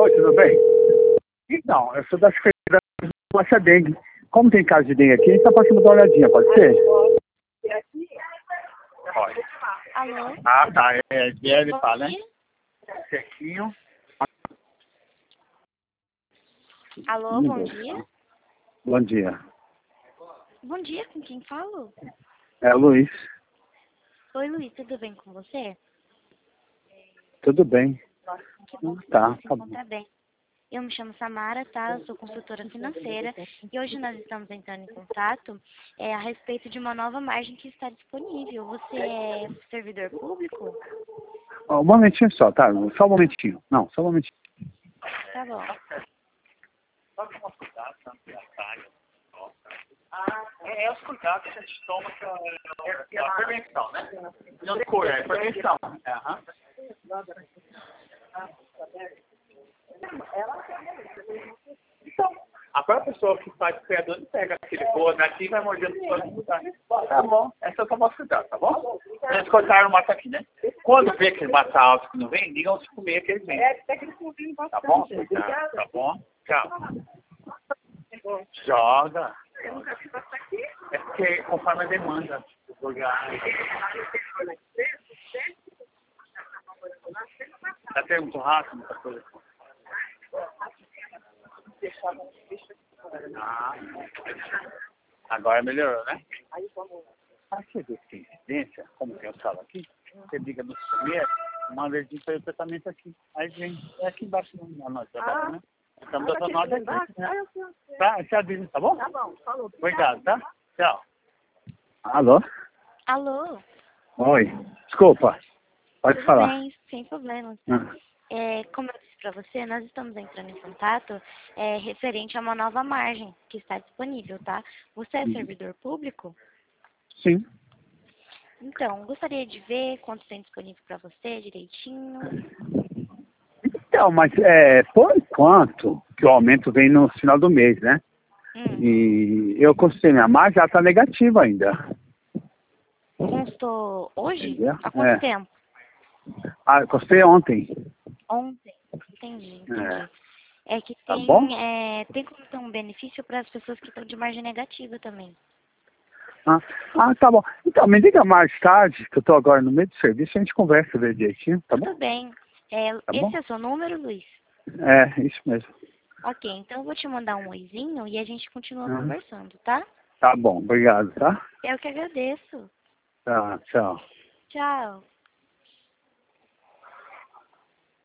Oi, tudo bem? Então, eu sou da Secretaria de Combate à Dengue. Como tem caso de dengue aqui, a gente tá passando dar uma olhadinha, pode ser? Pode. Alô? Ah, tá. É Biel Bom fala, né? dia. Sequinho. Alô, bom dia. Bom dia. Bom dia, com quem falo? É o Luiz. Oi, Luiz, tudo bem com você? Tudo bem. Que bom que Tá, você se tá bom. encontra bem. Eu me chamo Samara, tá? Eu sou consultora financeira e hoje nós estamos entrando em contato a respeito de uma nova margem que está disponível. Você é servidor público? Ó, um momentinho só, tá? Só um momentinho. Não, só um momentinho. Tá bom. É os cuidados que a gente toma é a prevenção, né? Não cura, é prevenção. Aham. Então, a própria pessoa que faz o criador pega aquele boa daqui e vai morder o pessoa de mudar. Tá bom, essa eu tomo cuidado, tá bom? Eles cortaram o mato aqui, né? Quando vê que ele mata alto que não vem, digam se comer que eles vêm. Tá bom? Tá bom? Tchau. Joga. É porque conforme a demanda do lugar. Tá tendo muito rato, muita coisa. Ah, agora melhorou, né? Você vê que tem incidência, como tem o sala aqui, você liga no primeiro, manda ele para o tratamento aqui. Aí vem, é aqui embaixo na nossa, né? Estamos dando nota aqui. Né? Tá, te aviso, tá bom? Tá bom, falou. Obrigado, tá? Tchau. Alô? Alô? Oi. Desculpa. Pode Tudo falar. bem, sem problemas. Ah. Como eu disse para você, nós estamos entrando em contato referente a uma nova margem que está disponível, tá? Você é servidor público? Sim. Então, gostaria de ver quanto tem disponível para você direitinho. Então, mas por enquanto, que o aumento vem no final do mês, né? E eu consultei minha margem, ela está negativa ainda. Constou hoje? Entendeu? Há quanto tempo? Ah, eu consultei ontem. Ontem. Entendi. É que Tá tem, bom? tem como ter um benefício para as pessoas que estão de margem negativa também. Tá bom. Então, me liga mais tarde, que eu estou agora no meio do serviço, a gente conversa ver direitinho, tá bom? Tudo bem. Tá Esse bom? é o seu número, Luiz? É, isso mesmo. Ok, então eu vou te mandar um oizinho e a gente continua conversando, tá? Tá bom, obrigado, tá? Eu que agradeço. Tá, tchau. Tchau.